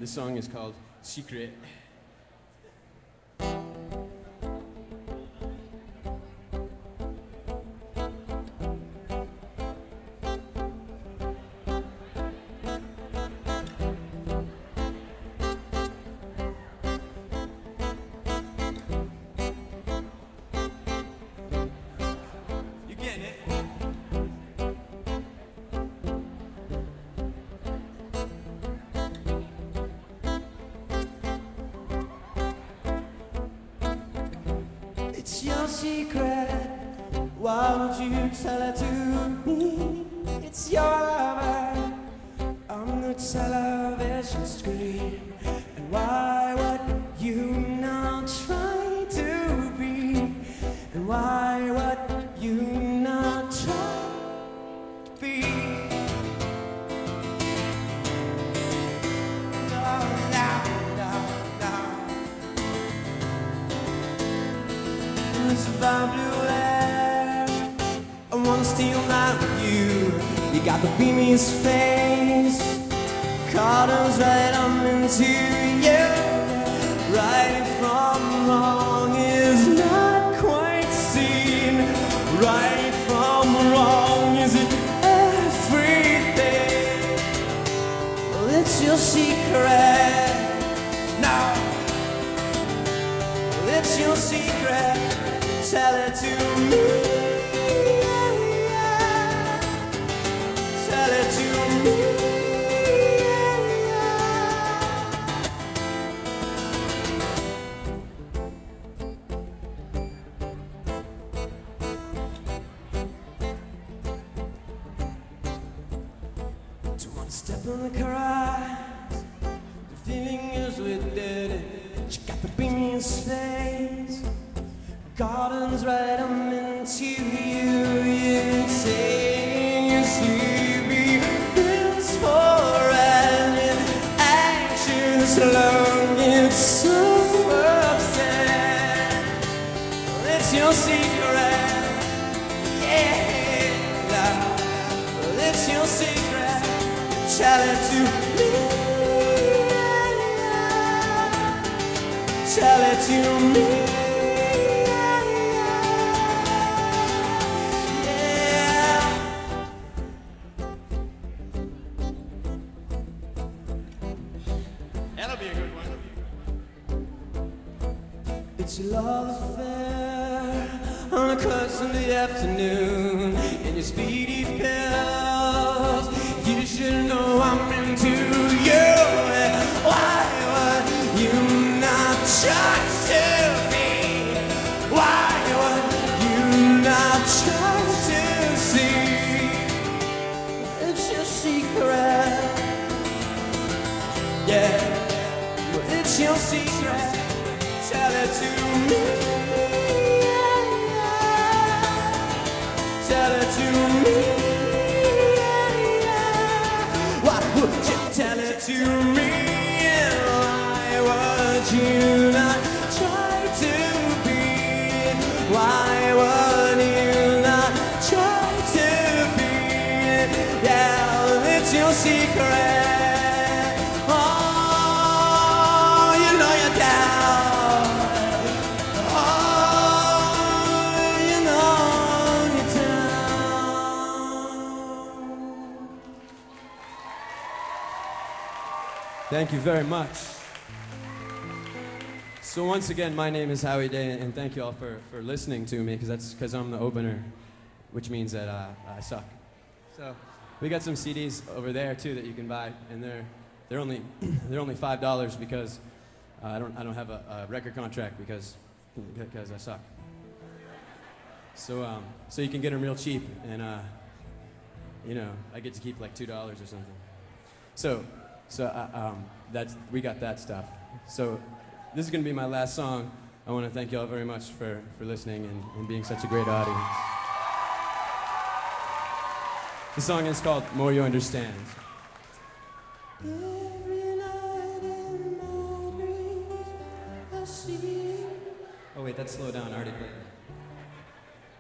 This song is called Secret. It's your secret, why don't you tell it to me? It's your lover on the television screen. And why would you not try to be? And why would you not try to be? It's about blue air. I wanna steal night with you. You got the beamiest face. Carter's right, I'm into you. Right from wrong is not quite seen. Right from wrong is it everything? Well, it's your secret. No. Well, it's your secret. Tell it to me. Tell it to me. To one step on the caress, the feeling is with it. She got the beamiest face. Garden's right, I'm into you. You say you sleepy pills for an anxious long. It's so upset. Well, it's your secret, yeah. Well, it's your secret. Tell it to me. Tell it to me. That'll be a good one. It's a love affair on a close Sunday afternoon. And your speedy pills, you should know I'm into you. Why would you not try to be? Why would you not try to see? It's your secret, yeah. It's your secret. Tell it to me. Tell it to me. Why would you tell it to me? Why would you not try to be? Why would you not try to be? Yeah, it's your secret. Thank you very much. So once again, my name is Howie Day, and thank you all for listening to me, because I'm the opener, which means that I suck. So we got some CDs over there too that you can buy, and they're only $5 because I don't have a record contract because I suck. So you can get them real cheap, and I get to keep like $2 or something. So we got that stuff. So this is gonna be my last song. I want to thank you all very much for listening and being such a great audience. The song is called More You Understand. Every night in my dreams, I see. Oh wait, that's slow down. I already played that.